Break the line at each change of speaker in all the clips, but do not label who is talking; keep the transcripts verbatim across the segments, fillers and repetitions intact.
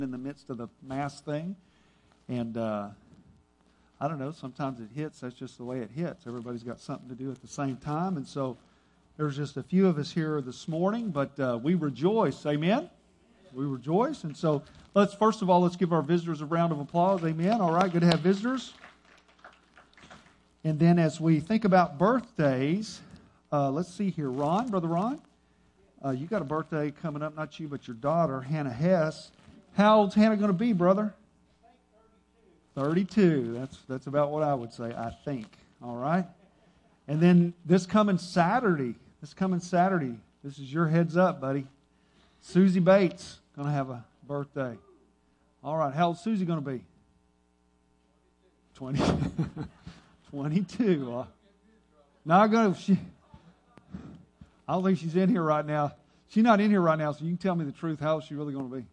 in the midst of the mass thing. And uh, I don't know, sometimes it hits. That's just the way it hits. Everybody's got something to do at the same time. And so there's just a few of us here this morning, but uh, we rejoice. Amen? We rejoice. And so let's, first of all, let's give our visitors a round of applause. Amen? All right, good to have visitors. And then as we think about birthdays, uh, let's see here. Ron, Brother Ron, uh, you got a birthday coming up, not you, but your daughter, Hannah Hess. How old's Hannah going to be, brother? thirty-two. That's that's about what I would say, I think. All right? And then this coming Saturday, this coming Saturday, this is your heads up, buddy. Susie Bates going to have a birthday. All right, how old's Susie going to be? twenty. twenty-two. Uh, not going to... She, I don't think she's in here right now. She's not in here right now, so you can tell me the truth. How old is she really going to be?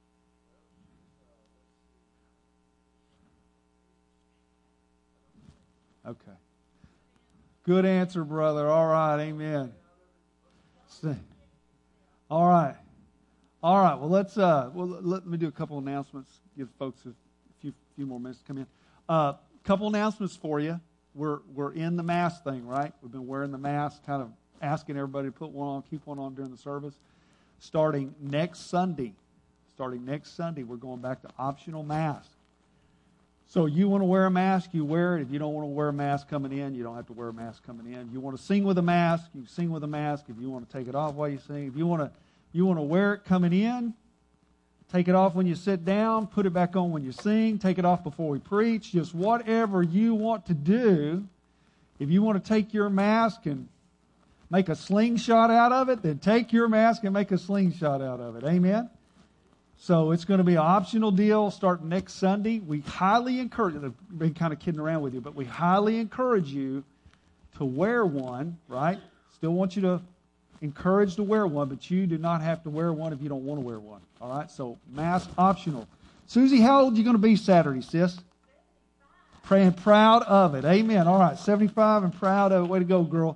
Okay. Good answer, brother. All right. Amen. All right. All right. Well, let's uh, well let me do a couple announcements. Give folks a few few more minutes to come in. A uh, couple announcements for you. We're we're in the mask thing, right? We've been wearing the mask, kind of asking everybody to put one on, keep one on during the service. Starting next Sunday, starting next Sunday, we're going back to optional masks. So you want to wear a mask, you wear it. If you don't want to wear a mask coming in, you don't have to wear a mask coming in. You want to sing with a mask, you sing with a mask. If you want to take it off while you sing, if you want to you want to wear it coming in, take it off when you sit down, put it back on when you sing, take it off before we preach, just whatever you want to do. If you want to take your mask and make a slingshot out of it, then take your mask and make a slingshot out of it. Amen? So it's going to be an optional deal starting next Sunday. We highly encourage, I've been kind of kidding around with you, but we highly encourage you to wear one, right? Still want you to encourage to wear one, but you do not have to wear one if you don't want to wear one. All right? So mask optional. Susie, how old are you going to be Saturday, sis? Praying proud of it. Amen. All right, seventy-five and proud of it. Way to go, girl.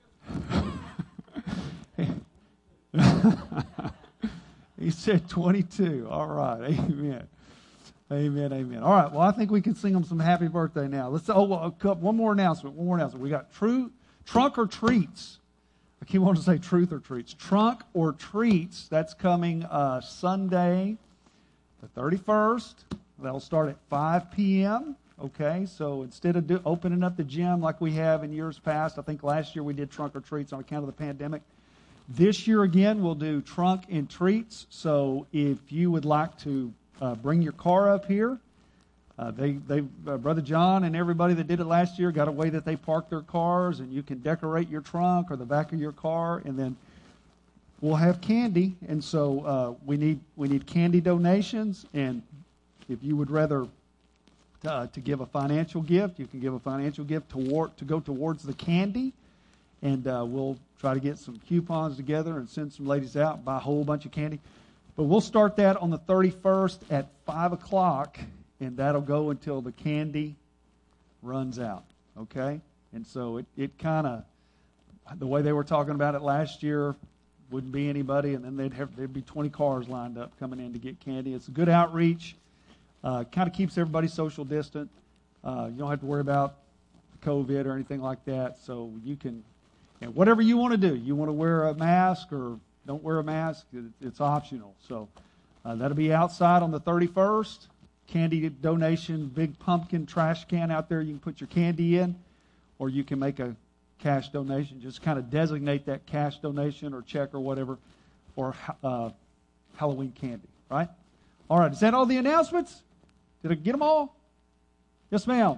He said twenty-two. All right. Amen. Amen. Amen. All right. Well, I think we can sing them some happy birthday now. Let's. Oh, well, one more announcement. One more announcement. We got true trunk or treats. I keep wanting to say truth or treats. Trunk or treats. That's coming uh, Sunday, the thirty-first. That'll start at five p.m. Okay. So instead of do, opening up the gym like we have in years past, I think last year we did trunk or treats on account of the pandemic. This year, again, we'll do trunk and treats. So if you would like to uh, bring your car up here, uh, they, they, uh, Brother John and everybody that did it last year got a way that they park their cars, and you can decorate your trunk or the back of your car, and then we'll have candy. And so uh, we need we need candy donations, and if you would rather uh, to give a financial gift, you can give a financial gift toward to go towards the candy. And uh, we'll try to get some coupons together and send some ladies out and buy a whole bunch of candy. But we'll start that on the thirty-first at five o'clock, and that'll go until the candy runs out, okay? And so it, it kind of, the way they were talking about it last year, wouldn't be anybody, and then they'd have, there'd be twenty cars lined up coming in to get candy. It's a good outreach. Uh, kind of keeps everybody social distant. Uh, you don't have to worry about COVID or anything like that, so you can... And whatever you want to do, you want to wear a mask or don't wear a mask, it's optional. So uh, that'll be outside on the thirty-first. Candy donation, big pumpkin trash can out there you can put your candy in, or you can make a cash donation. Just kind of designate that cash donation or check or whatever for uh, Halloween candy, right? All right, is that all the announcements? Did I get them all? Yes, ma'am.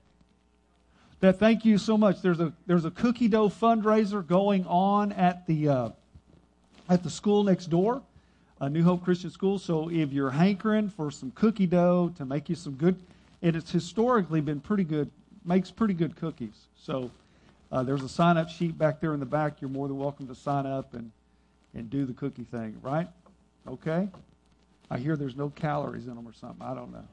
That, thank you so much. There's a there's a cookie dough fundraiser going on at the uh, at the school next door, uh, New Hope Christian School. So if you're hankering for some cookie dough to make you some good, and it's historically been pretty good, makes pretty good cookies. So uh, there's a sign up sheet back there in the back. You're more than welcome to sign up and and do the cookie thing, right? Okay. I hear there's no calories in them or something. I don't know.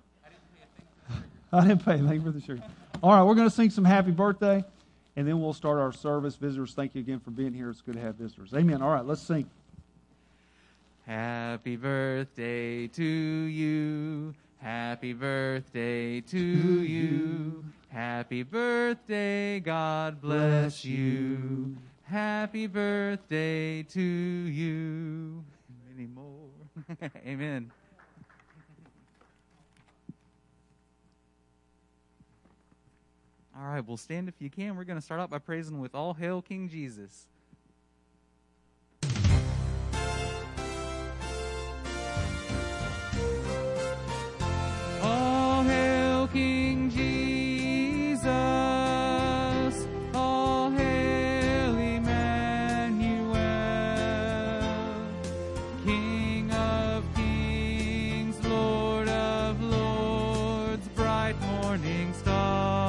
I didn't pay anything for the shirt. All right, we're going to sing some happy birthday, and then we'll start our service. Visitors, thank you again for being here. It's good to have visitors. Amen. All right, let's sing.
Happy birthday to you. Happy birthday to you. Happy birthday, God bless you. Happy birthday to you. Many more. Amen. All right, well, stand if you can. We're going to start out by praising with All Hail King Jesus. All hail King Jesus. All hail Emmanuel. King of kings, Lord of lords, bright morning star.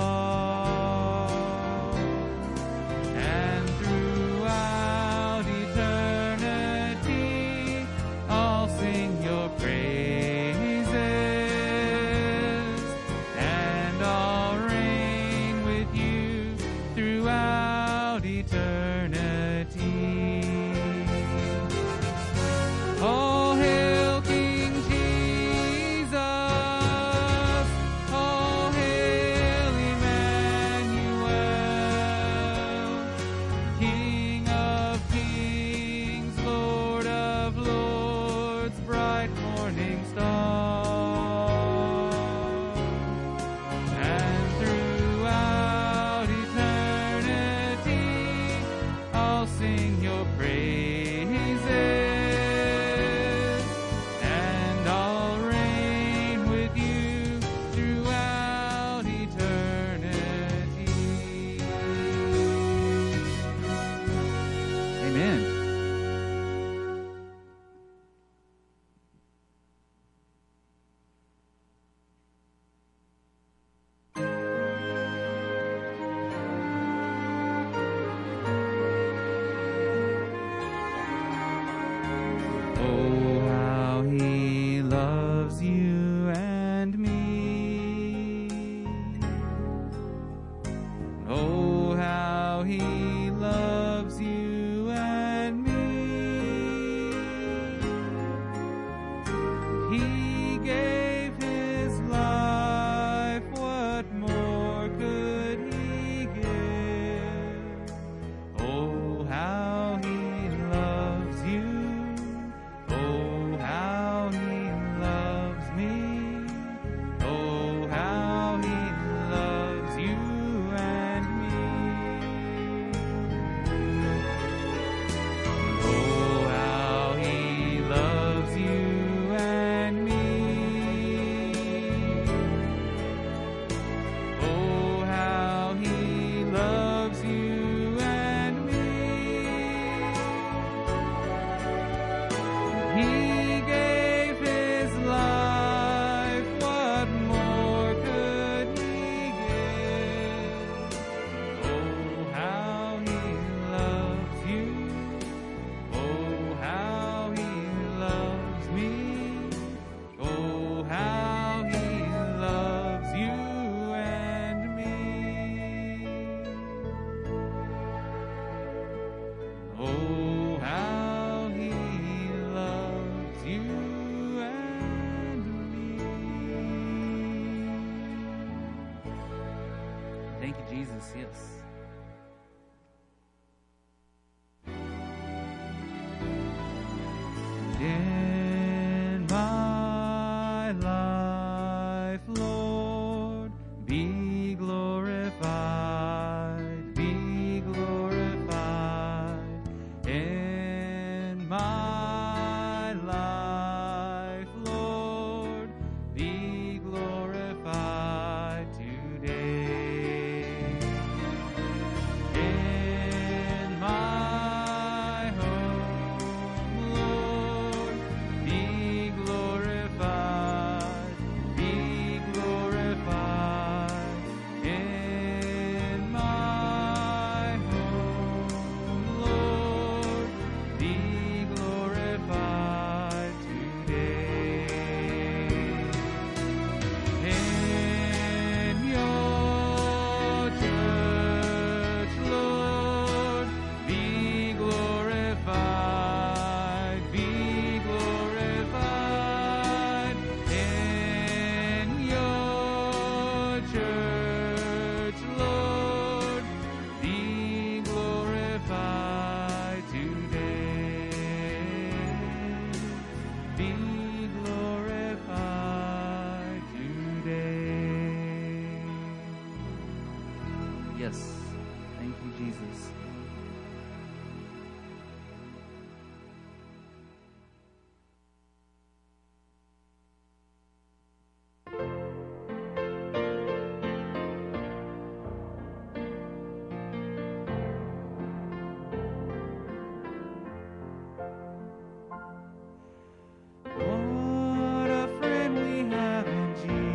What a friend we have in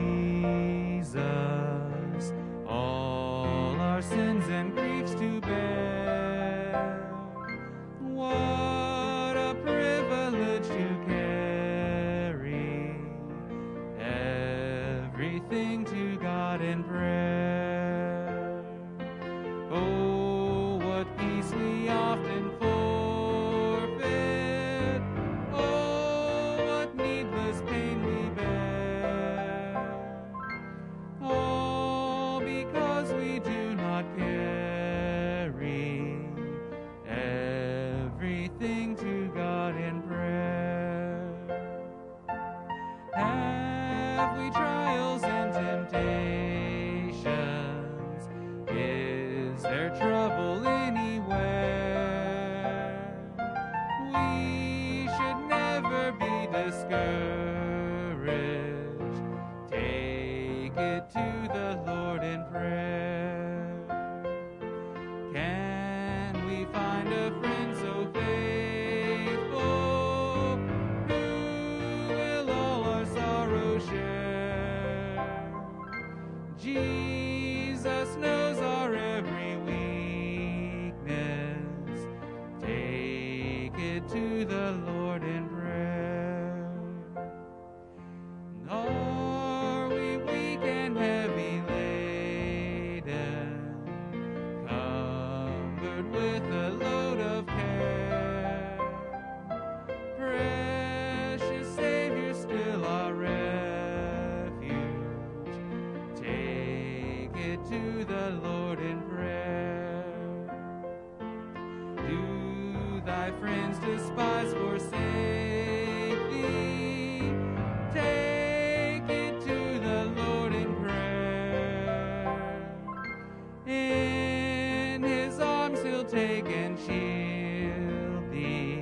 Jesus, all our sins and griefs to bear. What a privilege to carry everything to God in prayer. Oh, what peace we often forfeit. Oh, what needless pain we bear. All because we do not carry everything to God in prayer. Have we trials and temptations? Is there trouble anywhere? We should never be discouraged. Take it to the Lord in prayer. Can we find a friend so faithful who will all our sorrow share? Jesus knows our every weakness. Take it to the Lord in prayer. Are we weak and heavy laden, covered with a load of care? Precious Savior, still our refuge. Take it to the Lord in prayer. Do thy friends despise, forsake thee? Take it to the Lord in prayer. In his arms he'll take and shield thee.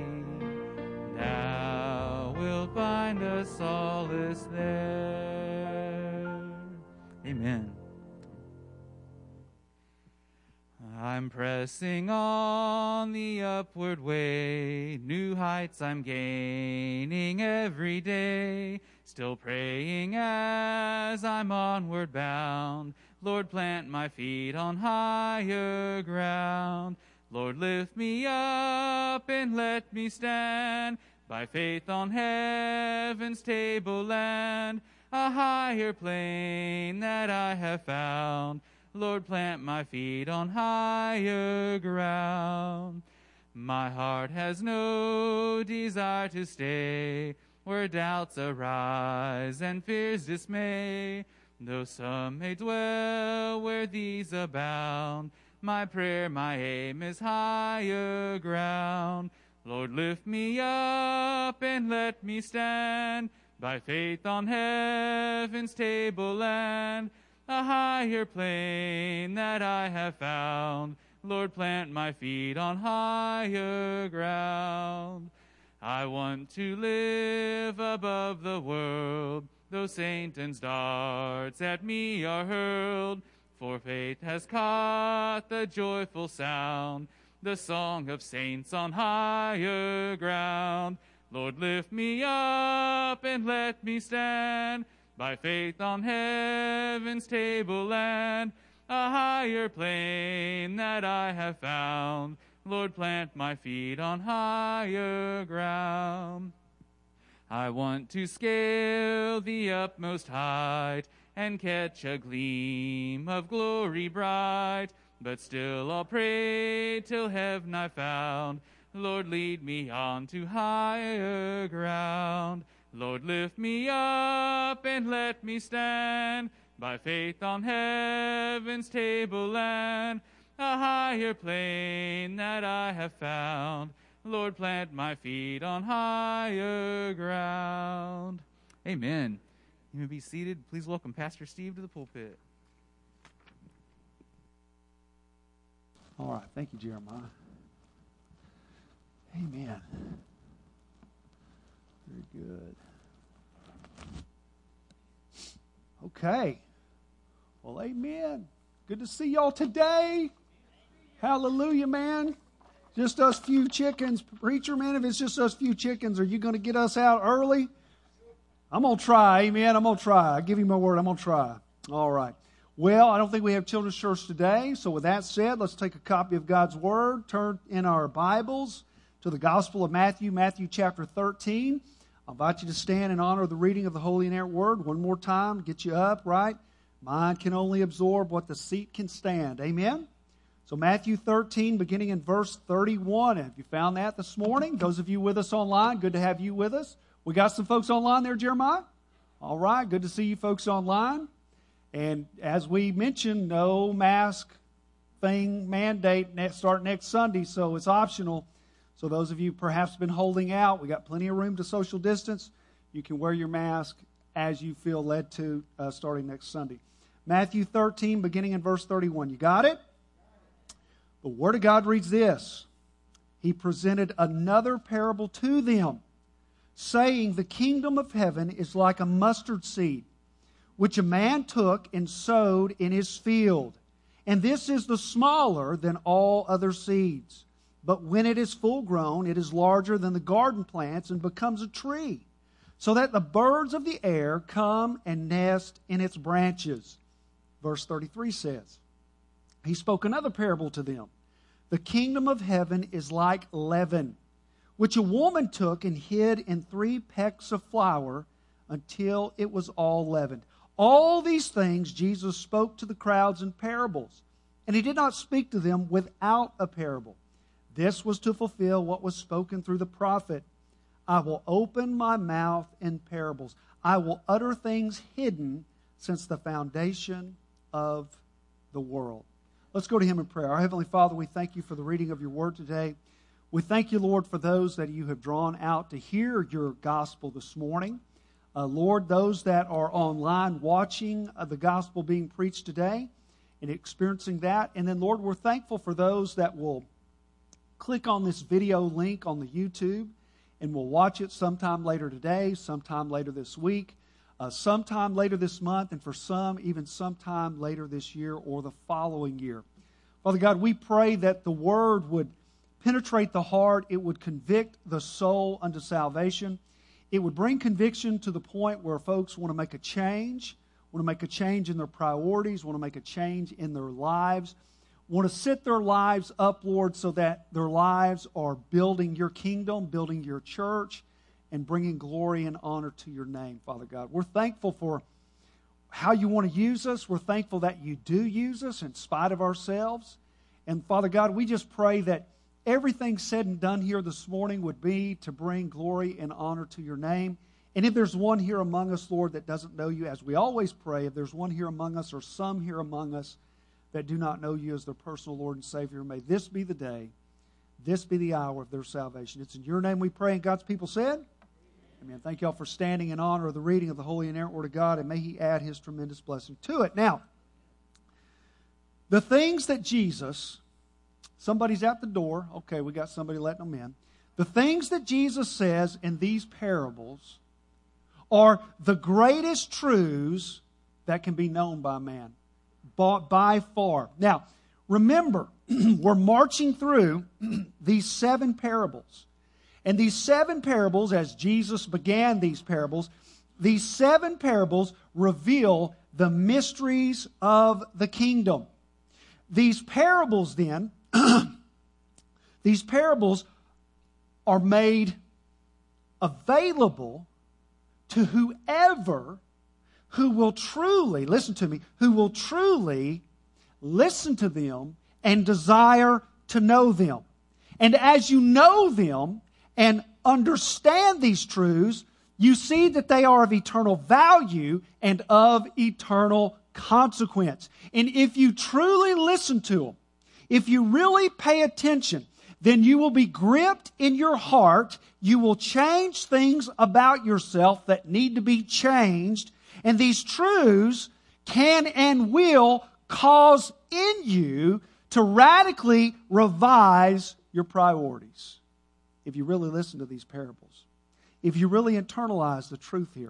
Thou wilt find a solace there. Amen. I'm pressing on the upward way, new heights I'm gaining every day, still praying as I'm onward bound. Lord, plant my feet on higher ground. Lord, lift me up and let me stand by faith on heaven's tableland, a higher plane that I have found. Lord, plant my feet on higher ground. My heart has no desire to stay where doubts arise and fears dismay. Though some may dwell where these abound, my prayer, my aim is higher ground. Lord, lift me up and let me stand by faith on heaven's tableland, a higher plane that I have found. Lord, plant my feet on higher ground. I want to live above the world, though Satan's darts at me are hurled. For faith has caught the joyful sound, the song of saints on higher ground. Lord, lift me up and let me stand by faith on heaven's tableland, a higher plane that I have found. Lord, plant my feet on higher ground. I want to scale the utmost height and catch a gleam of glory bright, but still I'll pray till heaven I found. Lord, lead me on to higher ground. Lord, lift me up and let me stand by faith on heaven's tableland, a higher plane that I have found. Lord, plant my feet on higher ground. Amen. You may be seated. Please welcome Pastor Steve to the pulpit.
All right. Thank you, Jeremiah. Amen. Very good. Okay. Well, amen. Good to see y'all today. Hallelujah, man. Just us few chickens. Preacher, man, if it's just us few chickens, are you going to get us out early? I'm going to try, amen. I'm going to try. I give you my word, I'm going to try. All right. Well, I don't think we have children's church today. So with that said, let's take a copy of God's Word, turn in our Bibles to the Gospel of Matthew, Matthew chapter thirteen. I invite you to stand in honor of the reading of the Holy and Inerrant Word. One more time, get you up, right? Mind can only absorb what the seat can stand. Amen? So Matthew thirteen, beginning in verse thirty-one. Have you found that this morning? Those of you with us online, good to have you with us. We got some folks online there, Jeremiah? All right, good to see you folks online. And as we mentioned, no mask thing mandate ne- start next Sunday, so it's optional. So those of you perhaps been holding out, we got plenty of room to social distance. You can wear your mask as you feel led to uh, starting next Sunday. Matthew thirteen, beginning in verse thirty-one. You got it? The Word of God reads this. He presented another parable to them, saying, the kingdom of heaven is like a mustard seed, which a man took and sowed in his field. And this is the smaller than all other seeds. But when it is full grown, it is larger than the garden plants and becomes a tree, so that the birds of the air come and nest in its branches. Verse thirty-three says, he spoke another parable to them. The kingdom of heaven is like leaven, which a woman took and hid in three pecks of flour until it was all leavened. All these things Jesus spoke to the crowds in parables, and he did not speak to them without a parable. This was to fulfill what was spoken through the prophet. I will open my mouth in parables. I will utter things hidden since the foundation of the world. Let's go to him in prayer. Our Heavenly Father, we thank you for the reading of your word today. We thank you, Lord, for those that you have drawn out to hear your gospel this morning. Uh, Lord, those that are online watching uh, the gospel being preached today and experiencing that. And then, Lord, we're thankful for those that will click on this video link on the YouTube and will watch it sometime later today, sometime later this week, uh, sometime later this month, and for some, even sometime later this year or the following year. Father God, we pray that the Word would penetrate the heart, it would convict the soul unto salvation. It would bring conviction to the point where folks want to make a change, want to make a change in their priorities, want to make a change in their lives, want to set their lives up, Lord, so that their lives are building your kingdom, building your church, and bringing glory and honor to your name, Father God. We're thankful for how you want to use us. We're thankful that you do use us in spite of ourselves. And Father God, we just pray that everything said and done here this morning would be to bring glory and honor to your name. And if there's one here among us, Lord, that doesn't know you, as we always pray, if there's one here among us or some here among us that do not know you as their personal Lord and Savior, may this be the day, this be the hour of their salvation. It's in your name we pray, and God's people said, amen. Thank you all for standing in honor of the reading of the Holy and Inerrant Word of God, and may He add His tremendous blessing to it. Now, the things that Jesus... Somebody's at the door. Okay, we got somebody letting them in. The things that Jesus says in these parables are the greatest truths that can be known by man, by far. Now, remember, we're marching through these seven parables. And these seven parables, as Jesus began these parables, these seven parables reveal the mysteries of the kingdom. These parables, then, these parables are made available to whoever who will truly, listen to me, who will truly listen to them and desire to know them. And as you know them and understand these truths, you see that they are of eternal value and of eternal consequence. And if you truly listen to them, if you really pay attention, then you will be gripped in your heart. You will change things about yourself that need to be changed. And these truths can and will cause in you to radically revise your priorities if you really listen to these parables, if you really internalize the truth here.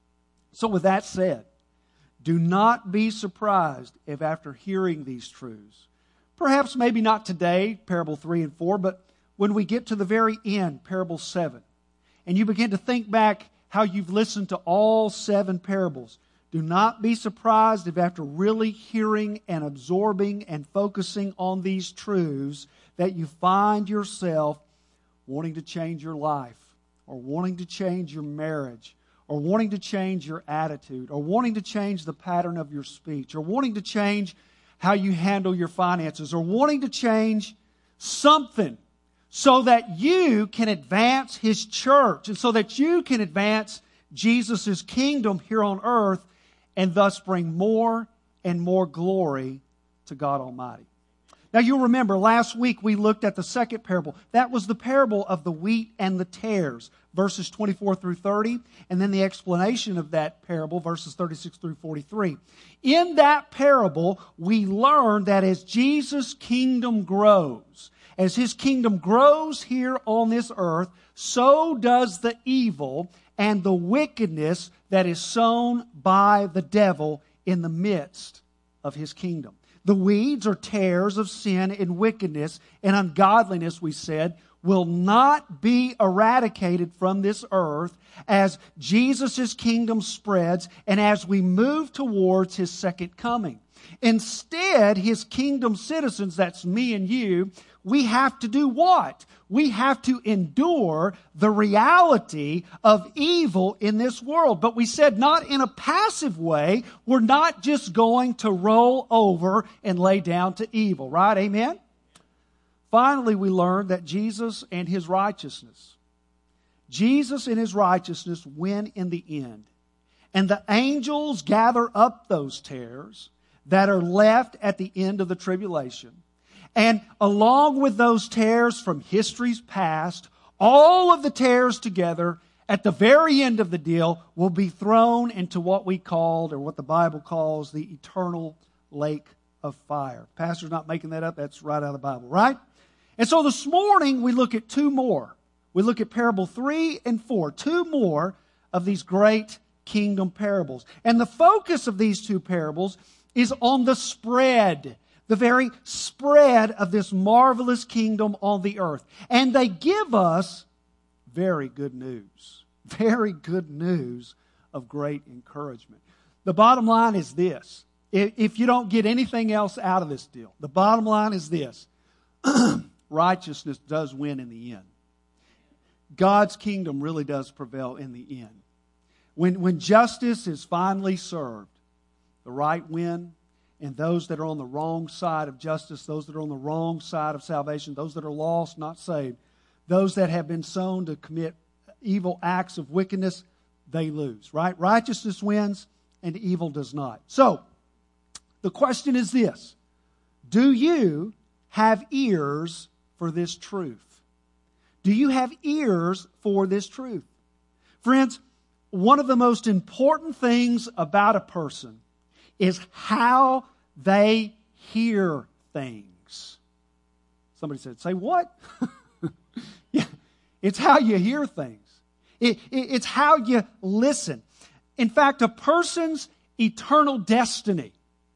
So with that said, do not be surprised if after hearing these truths, perhaps maybe not today, parable three and four, but when we get to the very end, parable seven, and you begin to think back how you've listened to all seven parables, do not be surprised if after really hearing and absorbing and focusing on these truths that you find yourself wanting to change your life, or wanting to change your marriage, or wanting to change your attitude, or wanting to change the pattern of your speech, or wanting to change how you handle your finances, or wanting to change something so that you can advance His church and so that you can advance Jesus' kingdom here on earth and thus bring more and more glory to God Almighty. Now you'll remember last week we looked at the second parable. That was the parable of the wheat and the tares, verses twenty-four through thirty, and then the explanation of that parable, verses thirty-six through forty-three. In that parable, we learn that as Jesus' kingdom grows, as His kingdom grows here on this earth, so does the evil and the wickedness that is sown by the devil in the midst of His kingdom. The weeds or tares of sin and wickedness and ungodliness, we said, will not be eradicated from this earth as Jesus' kingdom spreads and as we move towards His second coming. Instead, His kingdom citizens, that's me and you, we have to do what? We have to endure the reality of evil in this world. But we said not in a passive way. We're not just going to roll over and lay down to evil, right? Amen? Finally, we learned that Jesus and His righteousness, Jesus and His righteousness win in the end. And the angels gather up those tares that are left at the end of the tribulation. And along with those tares from history's past, all of the tares together at the very end of the deal will be thrown into what we called, or what the Bible calls, the eternal lake of fire. Pastor's not making that up. That's right out of the Bible, right? And so this morning we look at two more. We look at parable three and four, two more of these great kingdom parables. And the focus of these two parables is on the spread, the very spread of this marvelous kingdom on the earth. And they give us very good news, very good news of great encouragement. The bottom line is this. If you don't get anything else out of this deal, the bottom line is this. Righteousness does win in the end. God's kingdom really does prevail in the end. When, when justice is finally served, the right win, and those that are on the wrong side of justice, those that are on the wrong side of salvation, those that are lost, not saved, those that have been sown to commit evil acts of wickedness, they lose, right? Righteousness wins and evil does not. So, the question is this. Do you have ears for this truth? Do you have ears for this truth? Friends, one of the most important things about a person is how they hear things. Somebody said, say what? Yeah, it's how you hear things. It, it, it's how you listen. In fact, a person's eternal destiny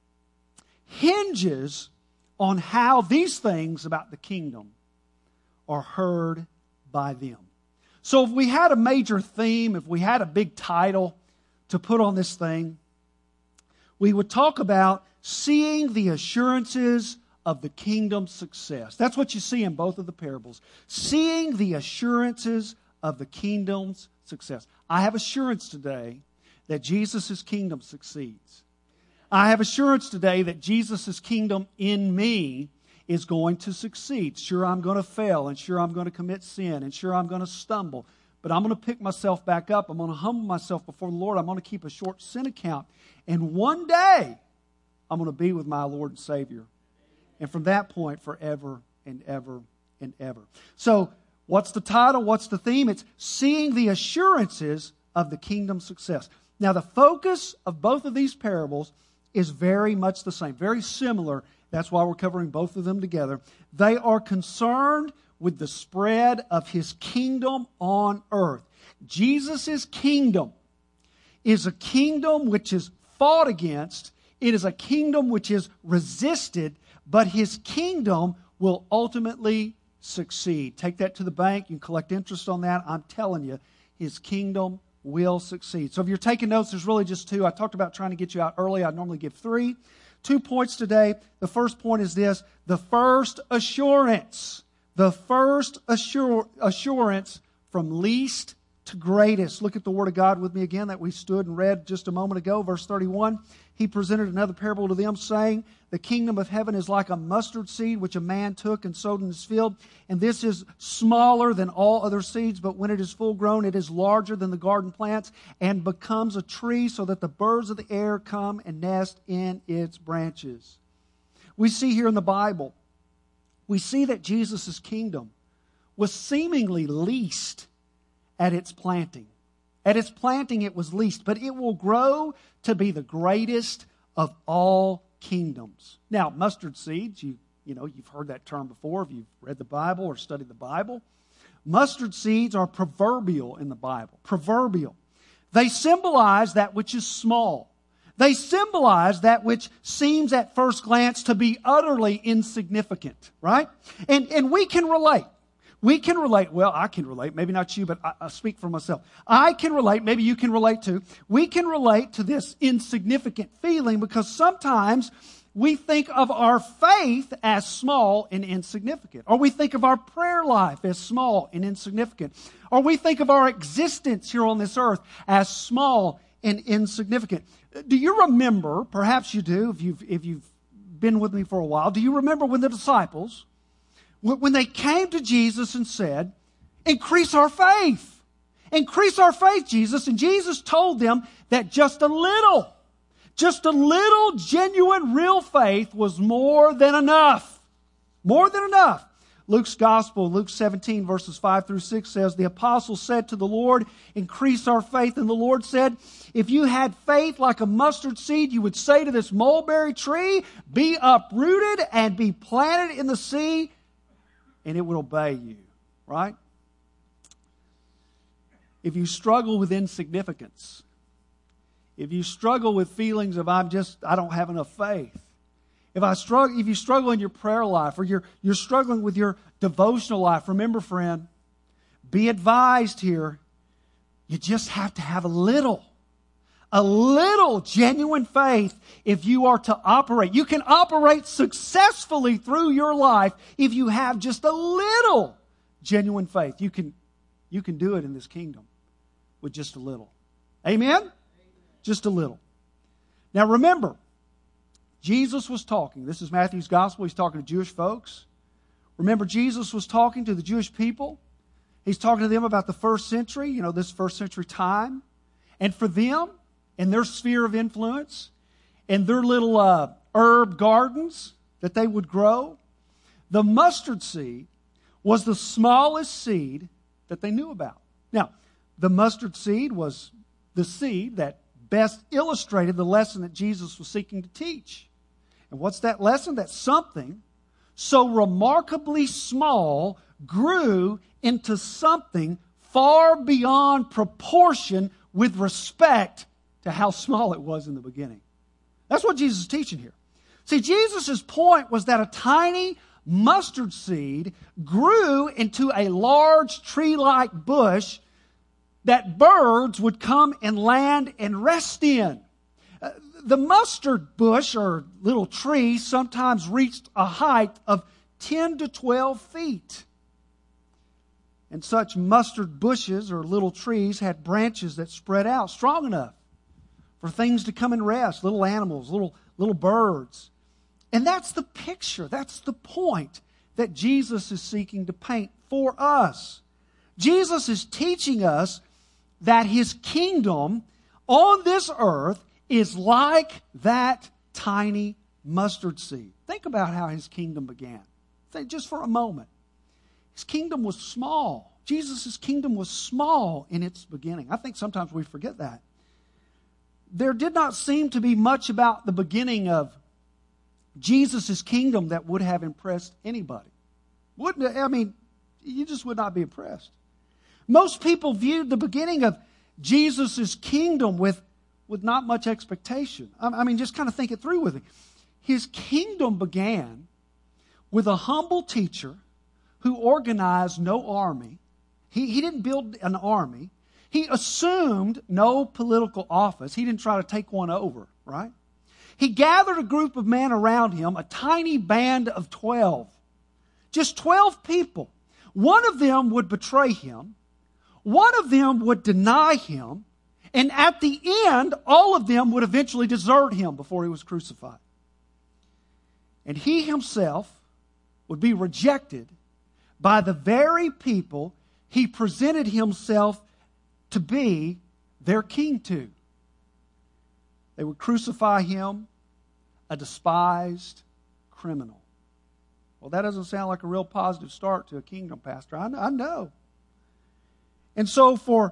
hinges on how these things about the kingdom are heard by them. So if we had a major theme, if we had a big title to put on this thing, we would talk about seeing the assurances of the kingdom's success. That's what you see in both of the parables. Seeing the assurances of the kingdom's success. I have assurance today that Jesus' kingdom succeeds. I have assurance today that Jesus' kingdom in me is going to succeed. Sure, I'm going to fail, and sure, I'm going to commit sin, and sure, I'm going to stumble. But I'm going to pick myself back up. I'm going to humble myself before the Lord. I'm going to keep a short sin account. And one day, I'm going to be with my Lord and Savior. And from that point, forever and ever and ever. So, what's the title? What's the theme? It's seeing the assurances of the kingdom's success. Now, the focus of both of these parables is very much the same, very similar. That's why we're covering both of them together. They are concerned with the spread of His kingdom on earth. Jesus' kingdom is a kingdom which is fought against. It is a kingdom which is resisted, but His kingdom will ultimately succeed. Take that to the bank. You can collect interest on that. I'm telling you, His kingdom will succeed. So if you're taking notes, there's really just two. I talked about trying to get you out early. I normally give three. Two points today. The first point is this: the first assurance. The first assur- assurance from least to greatest. Look at the Word of God with me again that we stood and read just a moment ago. Verse thirty-one. He presented another parable to them, saying, the kingdom of heaven is like a mustard seed which a man took and sowed in his field. And this is smaller than all other seeds, but when it is full grown, it is larger than the garden plants and becomes a tree, so that the birds of the air come and nest in its branches. We see here in the Bible, we see that Jesus' kingdom was seemingly least at its planting. At its planting, it was least, but it will grow to be the greatest of all kingdoms. Now, mustard seeds, you, you know, you've heard that term before if you've read the Bible or studied the Bible. Mustard seeds are proverbial in the Bible. Proverbial. They symbolize that which is small. They symbolize that which seems at first glance to be utterly insignificant, right? And, and we can relate. We can relate. Well, I can relate. Maybe not you, but I, I speak for myself. I can relate. Maybe you can relate too. We can relate to this insignificant feeling because sometimes we think of our faith as small and insignificant. Or we think of our prayer life as small and insignificant. Or we think of our existence here on this earth as small and insignificant. Do you remember, perhaps you do if you've, if you've been with me for a while, do you remember when the disciples, when they came to Jesus and said, increase our faith. Increase our faith, Jesus. And Jesus told them that just a little, just a little genuine, real faith was more than enough. More than enough. Luke's Gospel, Luke seventeen, verses five through six says, the apostles said to the Lord, increase our faith. And the Lord said, if you had faith like a mustard seed, you would say to this mulberry tree, be uprooted and be planted in the sea, and it would obey you, right? If you struggle with insignificance, if you struggle with feelings of I'm just, I don't have enough faith, if I struggle, if you struggle in your prayer life or you're, you're struggling with your devotional life, remember, friend, be advised here, you just have to have a little, a little genuine faith if you are to operate. You can operate successfully through your life if you have just a little genuine faith. You can, you can do it in this kingdom with just a little. Amen? Amen. Just a little. Now remember, Jesus was talking. This is Matthew's Gospel. He's talking to Jewish folks. Remember, Jesus was talking to the Jewish people. He's talking to them about the first century, you know, this first century time. And for them, in their sphere of influence, in their little uh, herb gardens that they would grow, the mustard seed was the smallest seed that they knew about. Now, the mustard seed was the seed that best illustrated the lesson that Jesus was seeking to teach. And what's that lesson? That something so remarkably small grew into something far beyond proportion with respect to how small it was in the beginning. That's what Jesus is teaching here. See, Jesus' point was that a tiny mustard seed grew into a large tree-like bush that birds would come and land and rest in. Uh, the mustard bush or little tree sometimes reached a height of ten to twelve feet. And such mustard bushes or little trees had branches that spread out strong enough for things to come and rest, little animals, little, little birds. And that's the picture, that's the point that Jesus is seeking to paint for us. Jesus is teaching us that His kingdom on this earth is like that tiny mustard seed. Think about how His kingdom began. Think just for a moment. His kingdom was small. Jesus' kingdom was small in its beginning. I think sometimes we forget that. there did not seem to be much about the beginning of Jesus' kingdom that would have impressed anybody. Wouldn't it? I mean, you just would not be impressed. Most people viewed the beginning of Jesus' kingdom with, with not much expectation. I, I mean, just kind of think it through with me. His kingdom began with a humble teacher who organized no army. He, he didn't build an army. He assumed no political office. He didn't try to take one over, right? He gathered a group of men around him, a tiny band of twelve. Just twelve people. One of them would betray him. One of them would deny him. And at the end, all of them would eventually desert him before he was crucified. And he himself would be rejected by the very people he presented himself to be their king to. They would crucify him, a despised criminal. Well, that doesn't sound like a real positive start to a kingdom, Pastor. I, I know. And so for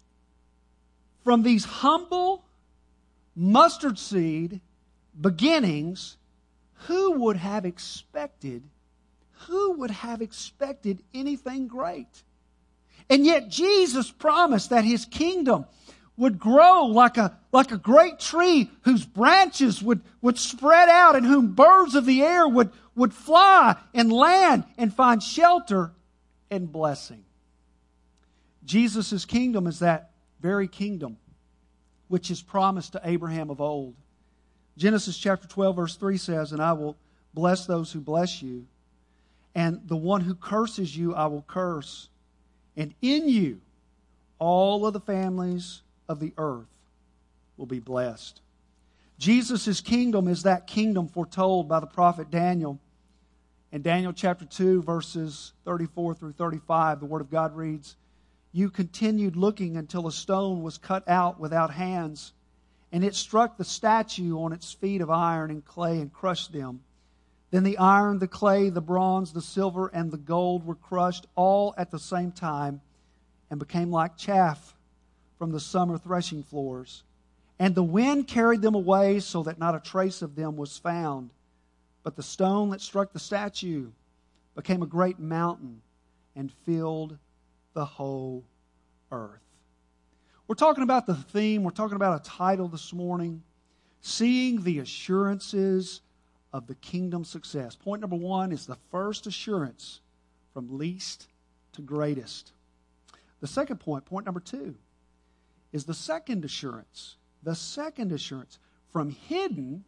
from these humble mustard seed beginnings, who would have expected, who would have expected anything great? And yet Jesus promised that his kingdom would grow like a, like a great tree whose branches would, would spread out and whom birds of the air would, would fly and land and find shelter and blessing. Jesus' kingdom is that very kingdom which is promised to Abraham of old. Genesis chapter twelve verse three says, "And I will bless those who bless you, and the one who curses you I will curse. And in you all of the families of the earth will be blessed." Jesus' kingdom is that kingdom foretold by the prophet Daniel. In Daniel chapter two, verses thirty-four through thirty-five, the Word of God reads, "You continued looking until a stone was cut out without hands, and it struck the statue on its feet of iron and clay and crushed them. Then the iron, the clay, the bronze, the silver, and the gold were crushed all at the same time and became like chaff from the summer threshing floors. And the wind carried them away so that not a trace of them was found. But the stone that struck the statue became a great mountain and filled the whole earth." We're talking about the theme, we're talking about a title this morning, Seeing the Assurances of the Kingdom Success. Point number one is the first assurance from least to greatest. The second point, point number two, is the second assurance. The second assurance from hidden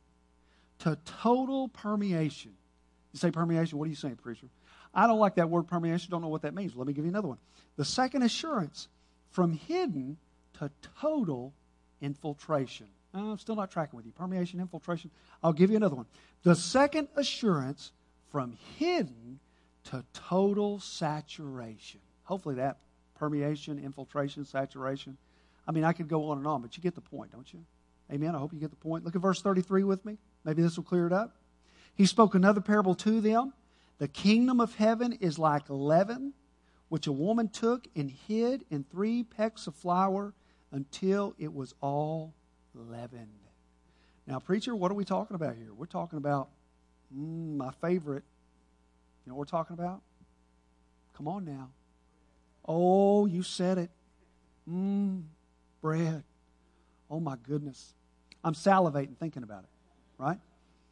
to total permeation. You say permeation, what are you saying, preacher? I don't like that word permeation, don't know what that means. Let me give you another one. The second assurance from hidden to total infiltration. Oh, I'm still not tracking with you. Permeation, infiltration. I'll give you another one. The second assurance from hidden to total saturation. Hopefully that permeation, infiltration, saturation. I mean, I could go on and on, but you get the point, don't you? Amen. I hope you get the point. Look at verse thirty-three with me. Maybe this will clear it up. "He spoke another parable to them. The kingdom of heaven is like leaven, which a woman took and hid in three pecks of flour until it was all leavened." Now, preacher, what are we talking about here? We're talking about mm, my favorite. You know what we're talking about? Come on now. Oh, you said it. Mmm, bread. Oh, my goodness. I'm salivating thinking about it, right?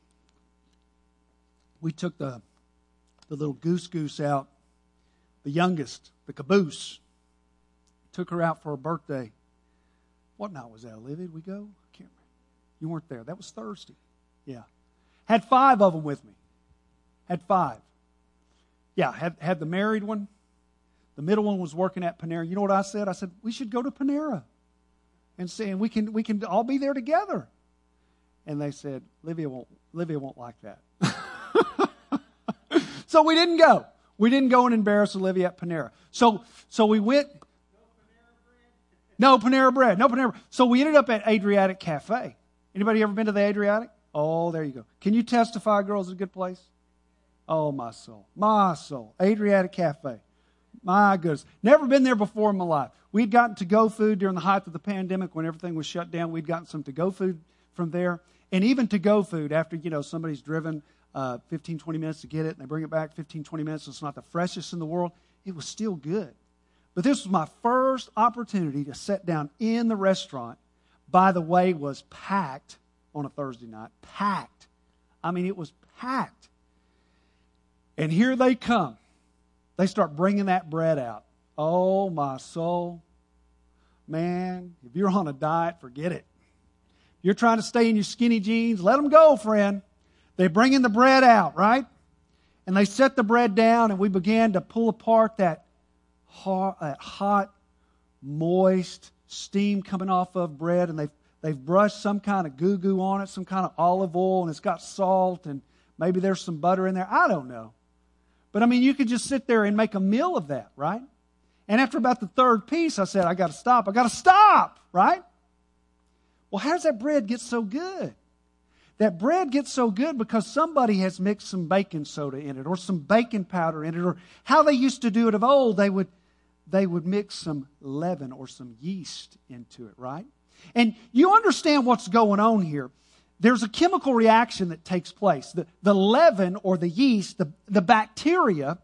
We took the, the little goose goose out, the youngest, the caboose. Took her out for her birthday. What night was that, Olivia? Did we go? I can't remember. You weren't there. That was Thursday. Yeah. Had five of them with me. Had five. Yeah, had, had the married one. The middle one was working at Panera. You know what I said? I said, we should go to Panera and see, and we can we can all be there together. And they said, Livia won't Livia won't like that. So we didn't go. We didn't go and embarrass Olivia at Panera. So so we went. No Panera bread. No Panera bread. So we ended up at Adriatic Cafe. Anybody ever been to the Adriatic? Oh, there you go. Can you testify, girls, it's a good place? Oh, my soul. My soul. Adriatic Cafe. My goodness. Never been there before in my life. We'd gotten to-go food during the height of the pandemic when everything was shut down. We'd gotten some to-go food from there. And even to-go food after, you know, somebody's driven uh, fifteen, twenty minutes to get it and they bring it back fifteen, twenty minutes. It's not the freshest in the world. It was still good. But this was my first opportunity to sit down in the restaurant. By the way, was packed on a Thursday night. Packed. I mean, it was packed. And here they come. They start bringing that bread out. Oh, my soul. Man, if you're on a diet, forget it. If you're trying to stay in your skinny jeans, let them go, friend. They bring in the bread out, right? And they set the bread down, and we began to pull apart that hot, that hot moist steam coming off of bread, and they've, they've brushed some kind of goo-goo on it, some kind of olive oil, and it's got salt, and maybe there's some butter in there. I don't know. But, I mean, you could just sit there and make a meal of that, right? And after about the third piece, I said, I got to stop. I got to stop, right? Well, how does that bread get so good? That bread gets so good because somebody has mixed some baking soda in it or some baking powder in it, or how they used to do it of old, they would, they would mix some leaven or some yeast into it, right? And you understand what's going on here. There's a chemical reaction that takes place. The, the leaven or the yeast, the, the bacteria,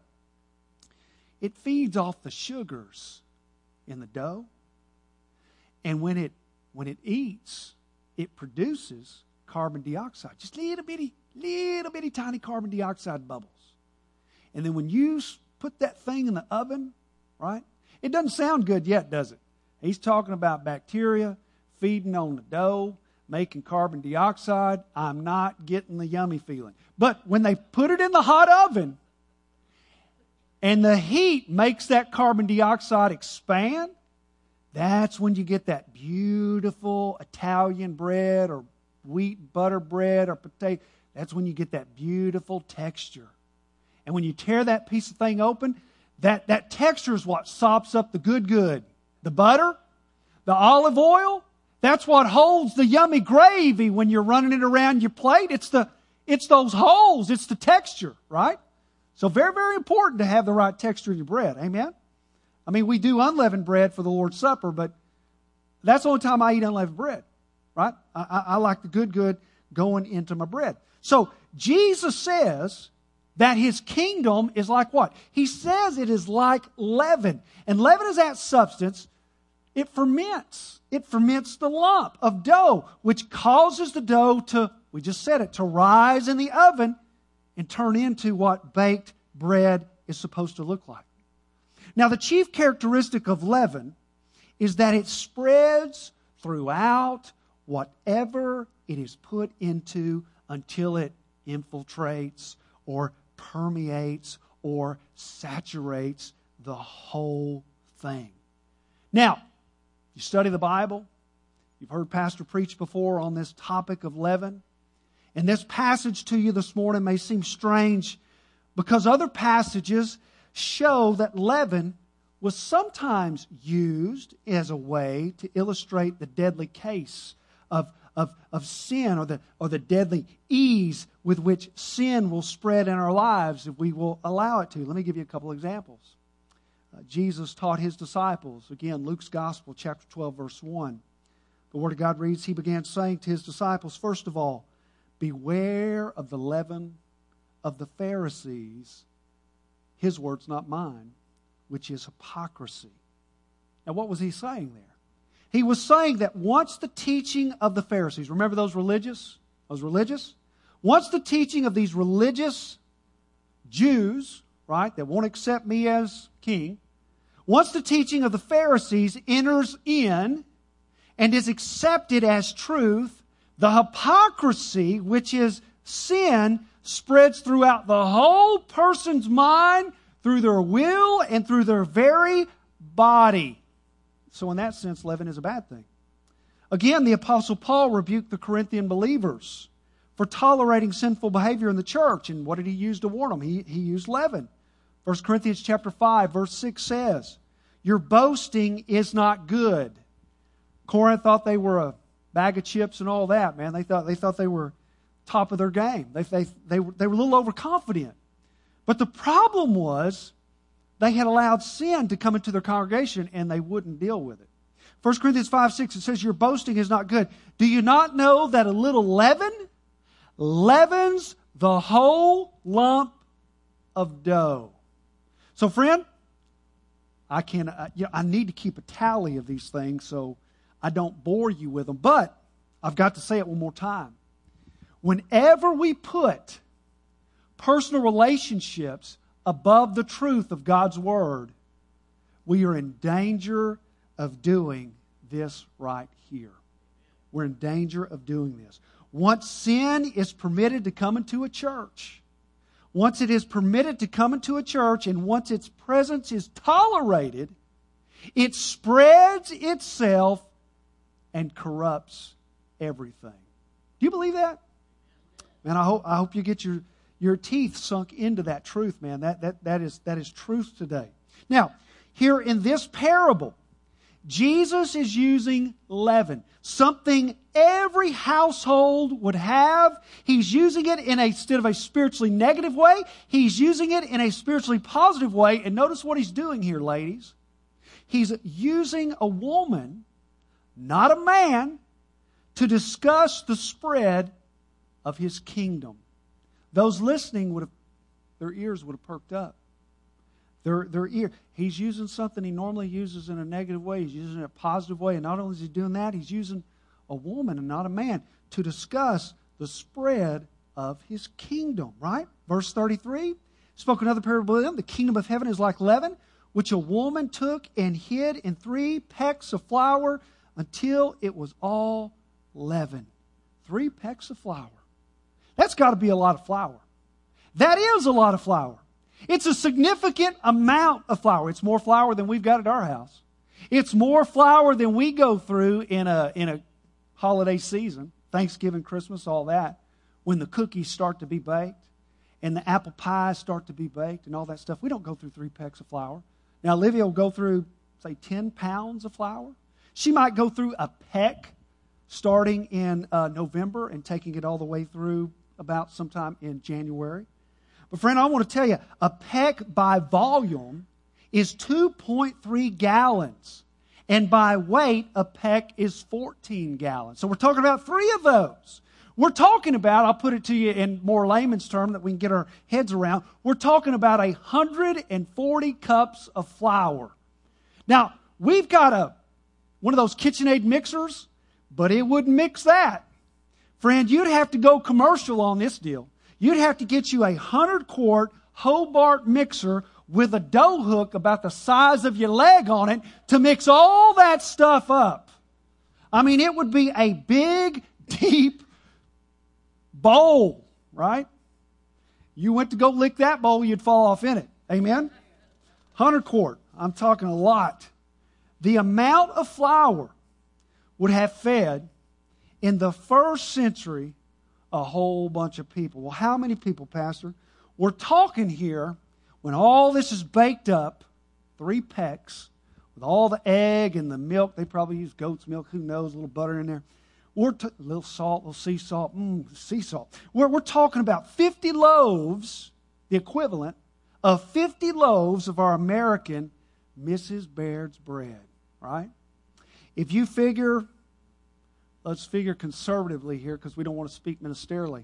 it feeds off the sugars in the dough. And when it when it eats, it produces carbon dioxide. Just little bitty, little bitty tiny carbon dioxide bubbles. And then when you put that thing in the oven, right? It doesn't sound good yet, does it? He's talking about bacteria feeding on the dough, making carbon dioxide. I'm not getting the yummy feeling. But when they put it in the hot oven and the heat makes that carbon dioxide expand, that's when you get that beautiful Italian bread or wheat butter bread or potato. That's when you get that beautiful texture. And when you tear that piece of thing open, that, that texture is what sops up the good good. The butter, the olive oil, that's what holds the yummy gravy when you're running it around your plate. It's the it's those holes. It's the texture, right? So very, very important to have the right texture in your bread. Amen? I mean, we do unleavened bread for the Lord's Supper, but that's the only time I eat unleavened bread, right? I, I, I like the good, good going into my bread. So Jesus says that His kingdom is like what? He says it is like leaven. And leaven is that substance. It ferments. It ferments the lump of dough, which causes the dough to, we just said it, to rise in the oven and turn into what baked bread is supposed to look like. Now, the chief characteristic of leaven is that it spreads throughout whatever it is put into until it infiltrates or permeates or saturates the whole thing. Now, you study the Bible. You've heard Pastor preach before on this topic of leaven. And this passage to you this morning may seem strange because other passages show that leaven was sometimes used as a way to illustrate the deadly case of, of, of sin or the, or the deadly ease with which sin will spread in our lives if we will allow it to. Let me give you a couple examples. Uh, Jesus taught His disciples, again, Luke's Gospel, chapter twelve, verse one. The Word of God reads, He began saying to His disciples, first of all, beware of the leaven of the Pharisees, His words, not mine, which is hypocrisy. Now, what was He saying there? He was saying that once the teaching of the Pharisees, remember those religious? Those religious? Once the teaching of these religious Jews, right, that won't accept me as king, once the teaching of the Pharisees enters in and is accepted as truth, the hypocrisy, which is sin, spreads throughout the whole person's mind, through their will, and through their very body. So in that sense, leaven is a bad thing. Again, the Apostle Paul rebuked the Corinthian believers for tolerating sinful behavior in the church. And what did he use to warn them? He, he used leaven. First Corinthians chapter five, verse six says, your boasting is not good. Corinth thought they were a bag of chips and all that, man. They thought they thought they were top of their game. They, they, they, were, they were a little overconfident. But the problem was they had allowed sin to come into their congregation and they wouldn't deal with it. First Corinthians five six, it says, your boasting is not good. Do you not know that a little leaven leavens the whole lump of dough? So, friend, I can, uh, you know, I need to keep a tally of these things so I don't bore you with them. But I've got to say it one more time. Whenever we put personal relationships above the truth of God's Word, we are in danger of doing this right here. We're in danger of doing this. Once sin is permitted to come into a church, once it is permitted to come into a church, and once its presence is tolerated, it spreads itself and corrupts everything. Do you believe that? Man, I hope I hope you get your, your teeth sunk into that truth, man. That, that, that, is, that is truth today. Now, here in this parable, Jesus is using leaven, something every household would have. He's using it in a, instead of a spiritually negative way, he's using it in a spiritually positive way. And notice what he's doing here, ladies. He's using a woman, not a man, to discuss the spread of his kingdom. Those listening would have, their ears would have perked up. Their, their ear. He's using something he normally uses in a negative way. He's using it in a positive way. And not only is he doing that, he's using a woman and not a man to discuss the spread of his kingdom, right? Verse thirty-three, spoke another parable to them. The kingdom of heaven is like leaven, which a woman took and hid in three pecks of flour until it was all leavened. Three pecks of flour. That's got to be a lot of flour. That is a lot of flour. It's a significant amount of flour. It's more flour than we've got at our house. It's more flour than we go through in a, in a holiday season, Thanksgiving, Christmas, all that, when the cookies start to be baked and the apple pies start to be baked and all that stuff. We don't go through three pecks of flour. Now, Olivia will go through, say, ten pounds of flour. She might go through a peck starting in uh, November and taking it all the way through about sometime in January. But friend, I want to tell you, a peck by volume is two point three gallons. And by weight, a peck is fourteen gallons. So we're talking about three of those. We're talking about, I'll put it to you in more layman's term that we can get our heads around, we're talking about one hundred forty cups of flour. Now, we've got a one of those KitchenAid mixers, but it wouldn't mix that. Friend, you'd have to go commercial on this deal. You'd have to get you a one hundred quart Hobart mixer with a dough hook about the size of your leg on it to mix all that stuff up. I mean, it would be a big, deep bowl, right? You went to go lick that bowl, you'd fall off in it. Amen? one hundred quart. I'm talking a lot. The amount of flour would have fed in the first century a whole bunch of people. Well, how many people, Pastor? We're talking here, when all this is baked up, three pecks, with all the egg and the milk. They probably use goat's milk, who knows, a little butter in there. We're t- a little salt, a little sea salt, mmm, sea salt. We're, we're talking about fifty loaves, the equivalent of fifty loaves of our American Missus Baird's bread, right? If you figure, let's figure conservatively here because we don't want to speak ministerially.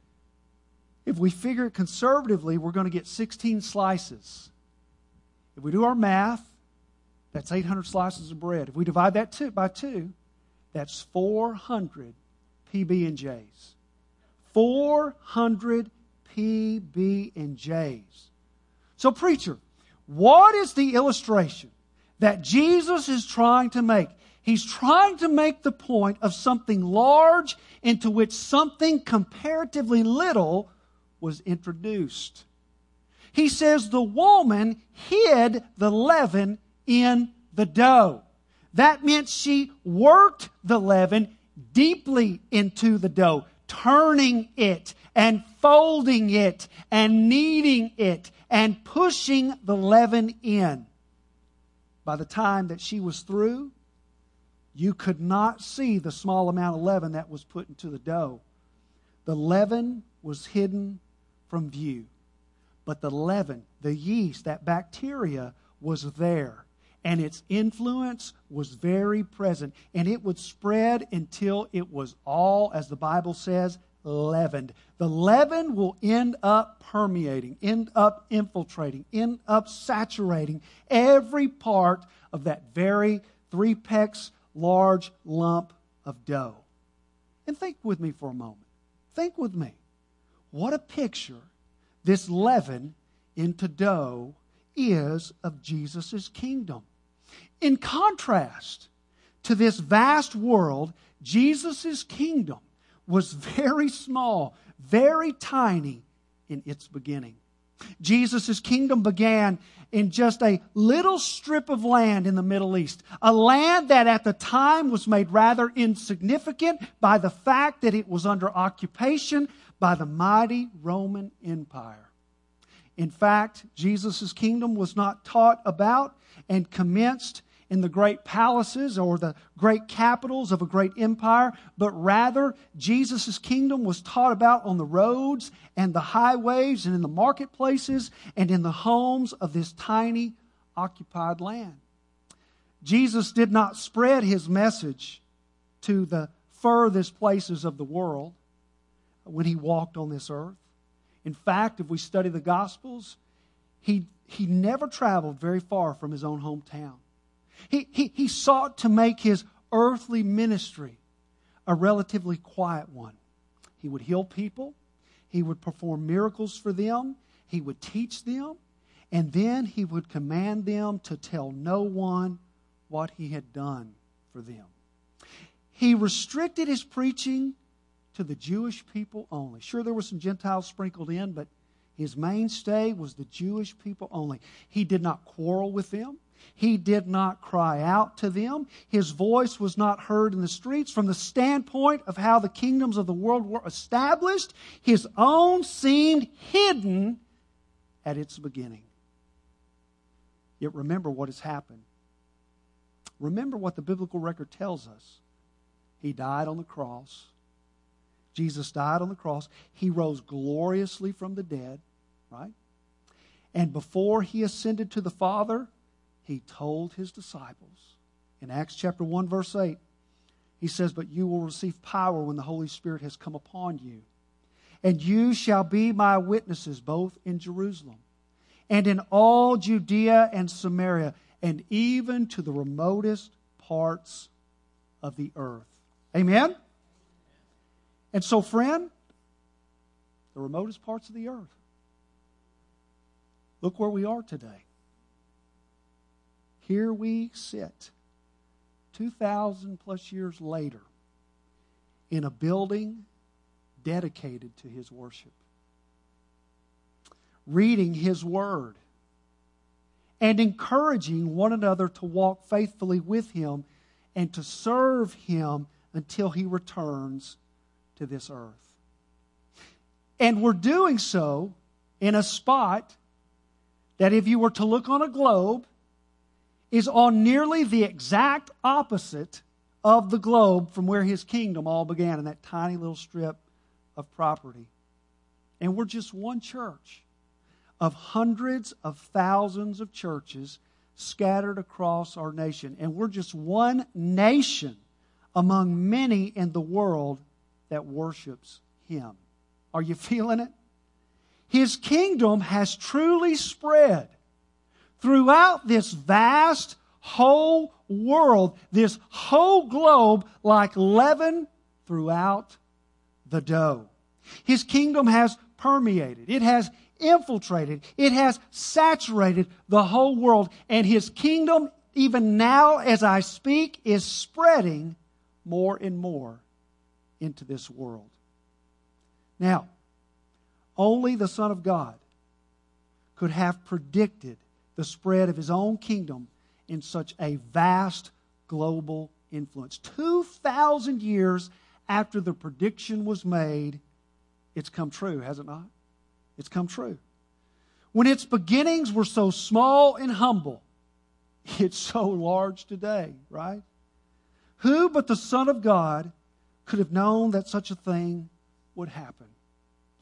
If we figure it conservatively, we're going to get sixteen slices. If we do our math, that's eight hundred slices of bread. If we divide that two, by two, that's four hundred P B and J's. four hundred P B and J's. So, preacher, what is the illustration that Jesus is trying to make? He's trying to make the point of something large into which something comparatively little was introduced. He says the woman hid the leaven in the dough. That meant she worked the leaven deeply into the dough, turning it and folding it and kneading it and pushing the leaven in. By the time that she was through, you could not see the small amount of leaven that was put into the dough. The leaven was hidden from view. But the leaven, the yeast, that bacteria was there. And its influence was very present. And it would spread until it was all, as the Bible says, leavened. The leaven will end up permeating, end up infiltrating, end up saturating every part of that very three pecks large lump of dough. And think with me for a moment. Think with me. What a picture this leaven into dough is of Jesus' kingdom. In contrast to this vast world, Jesus' kingdom was very small, very tiny in its beginning. Jesus' kingdom began in just a little strip of land in the Middle East, a land that at the time was made rather insignificant by the fact that it was under occupation by the mighty Roman Empire. In fact, Jesus' kingdom was not taught about and commenced in the great palaces or the great capitals of a great empire, but rather Jesus' kingdom was taught about on the roads and the highways and in the marketplaces and in the homes of this tiny occupied land. Jesus did not spread his message to the furthest places of the world when he walked on this earth. In fact, if we study the Gospels, he, he never traveled very far from his own hometown. He, he, he sought to make his earthly ministry a relatively quiet one. He would heal people. He would perform miracles for them. He would teach them. And then he would command them to tell no one what he had done for them. He restricted his preaching to the Jewish people only. Sure, there were some Gentiles sprinkled in, but his mainstay was the Jewish people only. He did not quarrel with them. He did not cry out to them. His voice was not heard in the streets. From the standpoint of how the kingdoms of the world were established, his own seemed hidden at its beginning. Yet remember what has happened. Remember what the biblical record tells us. He died on the cross. Jesus died on the cross. He rose gloriously from the dead, right? And before he ascended to the Father, he told his disciples in Acts chapter one, verse eight, he says, "But you will receive power when the Holy Spirit has come upon you. And you shall be my witnesses both in Jerusalem and in all Judea and Samaria and even to the remotest parts of the earth." Amen? And so, friend, the remotest parts of the earth. Look where we are today. Here we sit, two thousand plus years later, in a building dedicated to his worship, reading his word, and encouraging one another to walk faithfully with him and to serve him until he returns to this earth. And we're doing so in a spot that, if you were to look on a globe, is on nearly the exact opposite of the globe from where his kingdom all began, in that tiny little strip of property. And we're just one church of hundreds of thousands of churches scattered across our nation. And we're just one nation among many in the world that worships him. Are you feeling it? His kingdom has truly spread throughout this vast whole world, this whole globe, like leaven throughout the dough. His kingdom has permeated. It has infiltrated. It has saturated the whole world. And his kingdom, even now as I speak, is spreading more and more into this world. Now, only the Son of God could have predicted the spread of his own kingdom in such a vast global influence. two thousand years after the prediction was made, it's come true, has it not? It's come true. When its beginnings were so small and humble, it's so large today, right? Who but the Son of God could have known that such a thing would happen?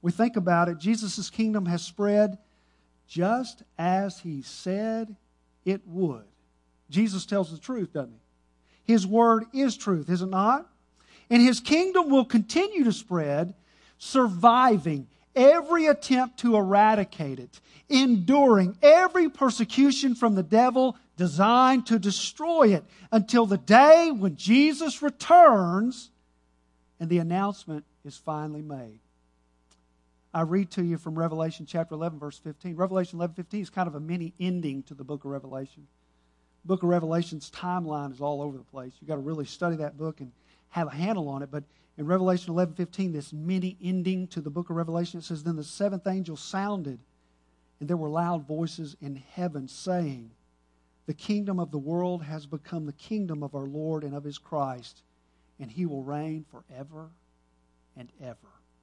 we think about it, Jesus' kingdom has spread just as He said it would. Jesus tells the truth, doesn't He? His word is truth, is it not? And His kingdom will continue to spread, surviving every attempt to eradicate it, enduring every persecution from the devil designed to destroy it, until the day when Jesus returns and the announcement is finally made. I read to you from Revelation chapter eleven, verse fifteen. Revelation eleven fifteen is kind of a mini ending to the book of Revelation. The book of Revelation's timeline is all over the place. You've got to really study that book and have a handle on it. But in Revelation eleven fifteen, this mini ending to the book of Revelation, it says, "Then the seventh angel sounded, and there were loud voices in heaven saying, 'The kingdom of the world has become the kingdom of our Lord and of His Christ, and He will reign forever and ever.'"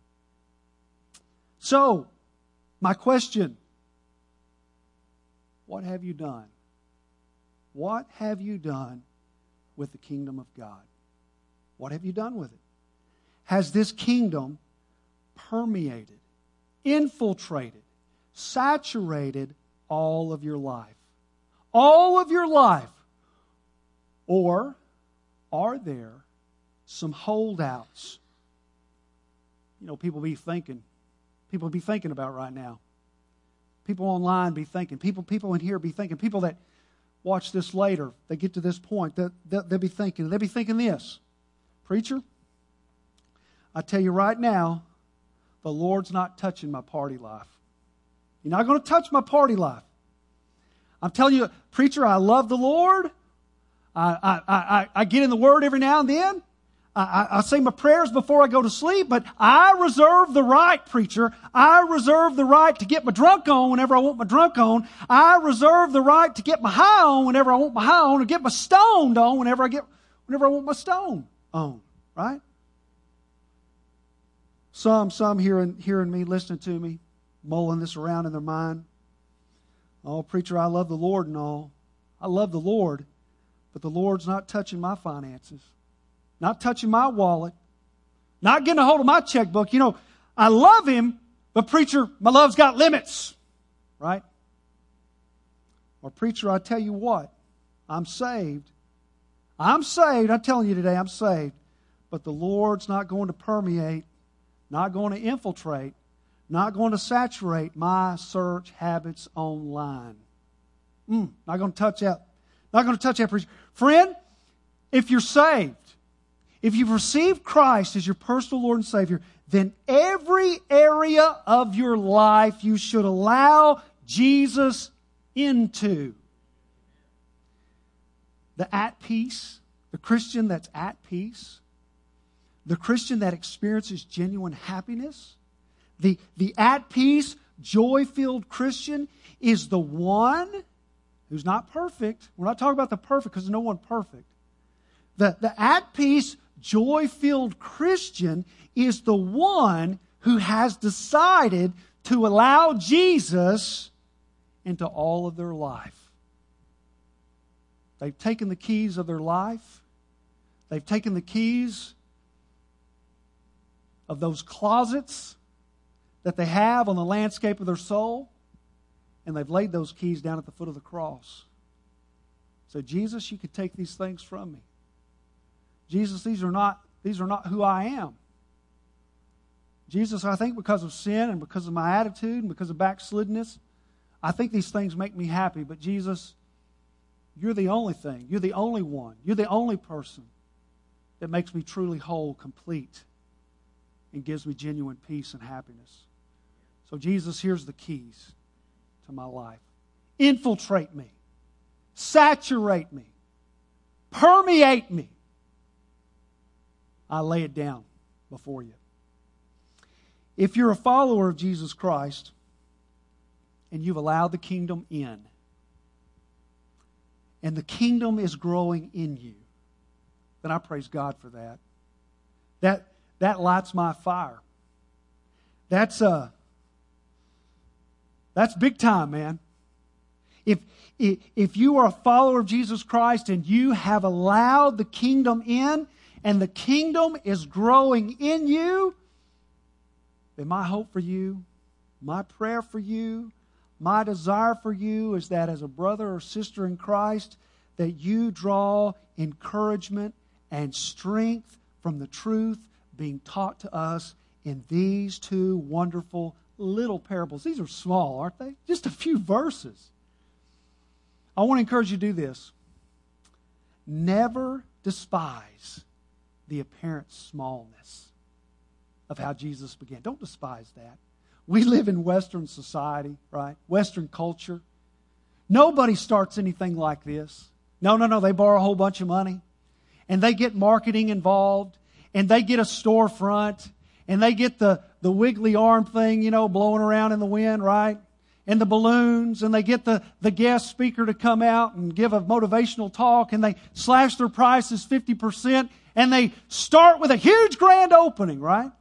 So, my question, what have you done? What have you done with the kingdom of God? What have you done with it? Has this kingdom permeated, infiltrated, saturated all of your life? All of your life? Or are there some holdouts? You know, people be thinking, people be thinking about right now. People online be thinking, people, people in here be thinking, people that watch this later, they get to this point, that they'll, they'll be thinking, they'll be thinking this, "Preacher, I tell you right now, the Lord's not touching my party life. You're not going to touch my party life. I'm telling you, preacher, I love the Lord. I, I, I, I get in the Word every now and then. I, I, I say my prayers before I go to sleep, but I reserve the right, preacher. I reserve the right to get my drunk on whenever I want my drunk on. I reserve the right to get my high on whenever I want my high on, or get my stoned on whenever I get, whenever I want my stone on." Right? Some, some hearing, hearing me, listening to me, mulling this around in their mind. "Oh, preacher, I love the Lord and all. I love the Lord, but the Lord's not touching my finances, not touching my wallet, not getting a hold of my checkbook. You know, I love Him, but preacher, my love's got limits." Right? Or, "Preacher, I tell you what, I'm saved. I'm saved. I'm telling you today, I'm saved. But the Lord's not going to permeate, not going to infiltrate, not going to saturate my search habits online. Mm, not going to touch that. Not going to touch that, preacher." Friend, if you're saved, if you've received Christ as your personal Lord and Savior, then every area of your life you should allow Jesus into. The at peace, the Christian that's at peace, the Christian that experiences genuine happiness, the, the at peace, joy-filled Christian is the one who's not perfect. We're not talking about the perfect because there's no one perfect. The, the at peace, joy-filled Christian is the one who has decided to allow Jesus into all of their life. They've taken the keys of their life. They've taken the keys of those closets that they have on the landscape of their soul, and they've laid those keys down at the foot of the cross. So, Jesus, you could take these things from me. Jesus, these are not, these are not who I am. Jesus, I think because of sin and because of my attitude and because of backsliddenness, I think these things make me happy. But Jesus, you're the only thing. You're the only one. You're the only person that makes me truly whole, complete, and gives me genuine peace and happiness. So, Jesus, here's the keys to my life. Infiltrate me. Saturate me. Permeate me. I lay it down before you. If you're a follower of Jesus Christ and you've allowed the kingdom in, and the kingdom is growing in you, then I praise God for that. That, that lights my fire. That's uh, that's big time, man. If, if, if you are a follower of Jesus Christ and you have allowed the kingdom in, and the kingdom is growing in you, that my hope for you, my prayer for you, my desire for you is that as a brother or sister in Christ, that you draw encouragement and strength from the truth being taught to us in these two wonderful little parables. These are small, aren't they? Just a few verses. I want to encourage you to do this. Never despise the apparent smallness of how Jesus began. Don't despise that. We live in Western society, right? Western culture. Nobody starts anything like this. No, no, no. They borrow a whole bunch of money. And they get marketing involved. And they get a storefront. And they get the, the wiggly arm thing, you know, blowing around in the wind, right? And the balloons. And they get the, the guest speaker to come out and give a motivational talk. And they slash their prices fifty percent. And they start with a huge grand opening, right?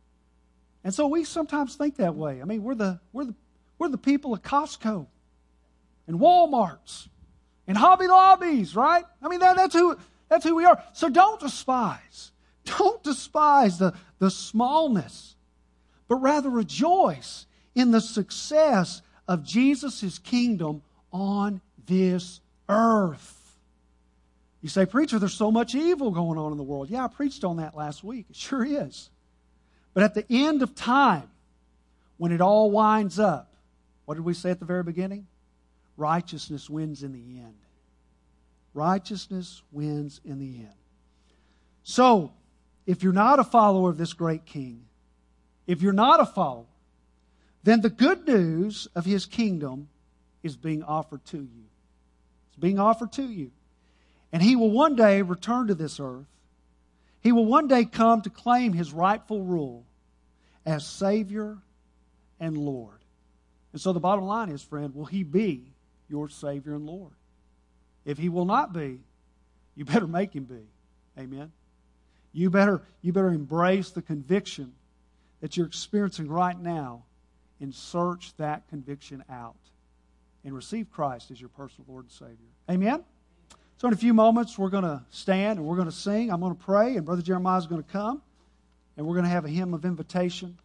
And so we sometimes think that way. I mean, we're the, we're the, we're the people of Costco and Walmarts and Hobby Lobbies, right? I mean, that, that's who that's who we are. So don't despise. Don't despise the, the smallness, but rather rejoice in the success of Jesus' kingdom on this earth. You say, preacher, there's so much evil going on in the world. Yeah, I preached on that last week. It sure is. But at the end of time, when it all winds up, what did we say at the very beginning? Righteousness wins in the end. Righteousness wins in the end. So, if you're not a follower of this great King, if you're not a follower, then the good news of His kingdom is being offered to you. It's being offered to you. And He will one day return to this earth. He will one day come to claim His rightful rule as Savior and Lord. And so the bottom line is, friend, will He be your Savior and Lord? If He will not be, you better make Him be. Amen? You better, you better embrace the conviction that you're experiencing right now and search that conviction out and receive Christ as your personal Lord and Savior. Amen? So in a few moments, we're going to stand and we're going to sing. I'm going to pray, and Brother Jeremiah is going to come, and we're going to have a hymn of invitation.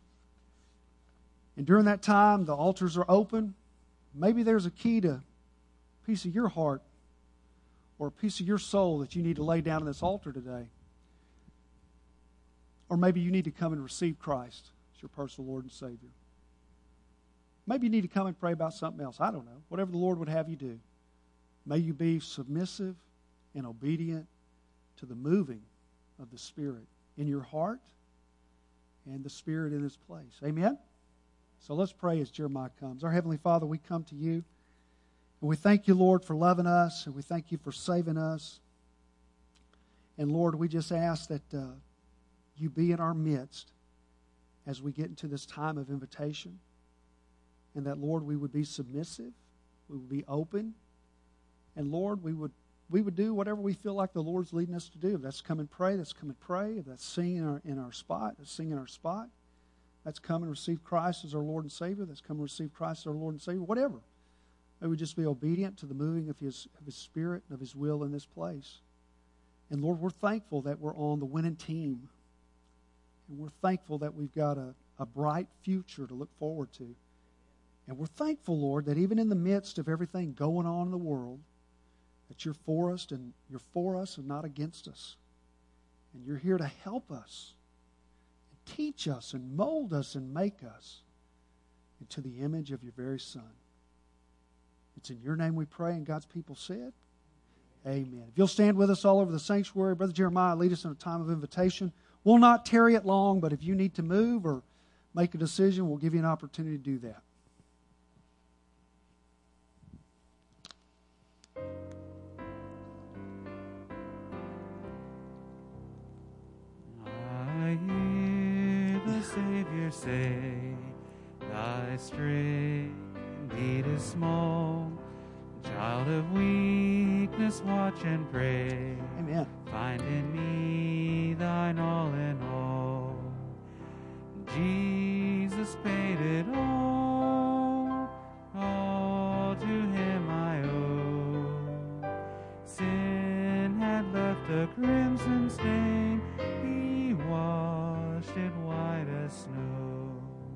And during that time, the altars are open. Maybe there's a key to a piece of your heart or a piece of your soul that you need to lay down on this altar today. Or maybe you need to come and receive Christ as your personal Lord and Savior. Maybe you need to come and pray about something else. I don't know. Whatever the Lord would have you do. May you be submissive and obedient to the moving of the Spirit in your heart and the Spirit in this place. Amen? So let's pray as Jeremiah comes. Our Heavenly Father, we come to you, and we thank you, Lord, for loving us, and we thank you for saving us. And Lord, we just ask that uh, you be in our midst as we get into this time of invitation, and that, Lord, we would be submissive, we would be open, and Lord, we would we would do whatever we feel like the Lord's leading us to do. If that's come and pray, that's come and pray. If that's sing in our, in our spot, that's sing in our spot. That's come and receive Christ as our Lord and Savior. That's come and receive Christ as our Lord and Savior. Whatever. May we just be obedient to the moving of His, of His Spirit and of His will in this place. And Lord, we're thankful that we're on the winning team. And we're thankful that we've got a, a bright future to look forward to. And we're thankful, Lord, that even in the midst of everything going on in the world, that you're for us and you're for us and not against us. And you're here to help us and teach us and mold us and make us into the image of your very Son. It's in your name we pray, and God's people said, amen. If you'll stand with us all over the sanctuary, Brother Jeremiah, lead us in a time of invitation. We'll not tarry it long, but if you need to move or make a decision, we'll give you an opportunity to do that.
I hear the Savior say, thy strength indeed is small. Child of weakness, watch and pray.
Amen.
Find in me thine all in all. Jesus paid it all. All to Him I owe. Sin had left a crimson stain. He washed it white as snow.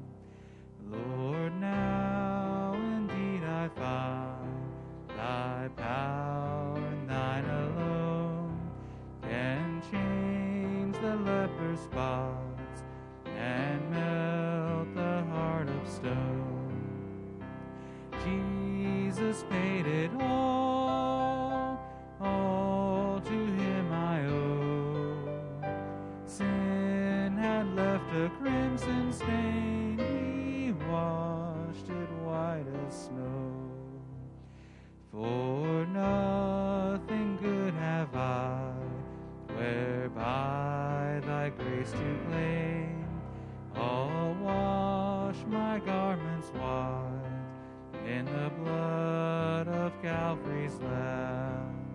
bestow. Jesus paid it all, all to him I owe. Sin had left a crimson stain, he washed it white as snow. For nothing good have I, whereby thy grace to claim. I'll wash my garments white in the blood of Calvary's Lamb.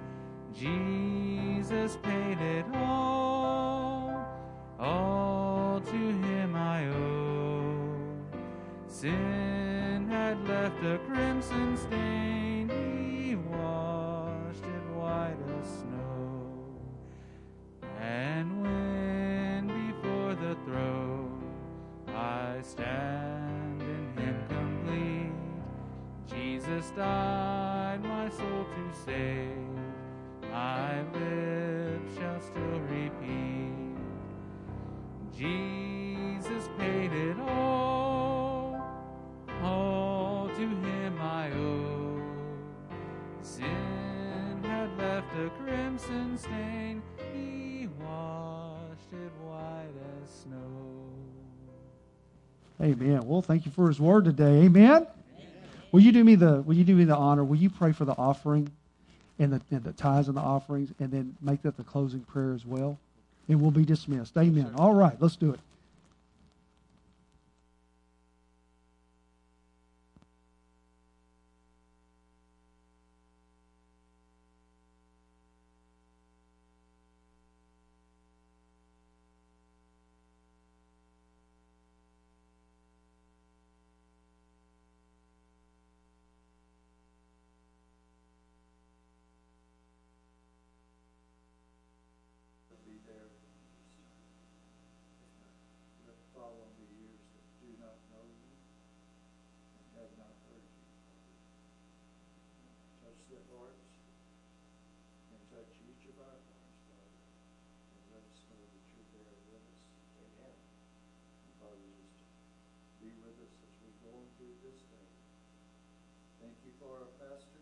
Jesus paid it all, all to him I owe. Sin had left a crimson stain, he washed it white as snow. And when before the throne I stand in him complete, Jesus died my soul to save, my lips shall still repeat. Jesus paid it all, all to him I owe. Sin had left a crimson stain, he washed it white as snow.
Amen. Well, thank you for his word today. Amen. Amen. Will you do me the Will you do me the honor? Will you pray for the offering and the, and the tithes and the offerings, and then make that the closing prayer as well? And we'll be dismissed. Amen. All right, let's do it.
Be with us as we go on through this day. Thank you for our pastor.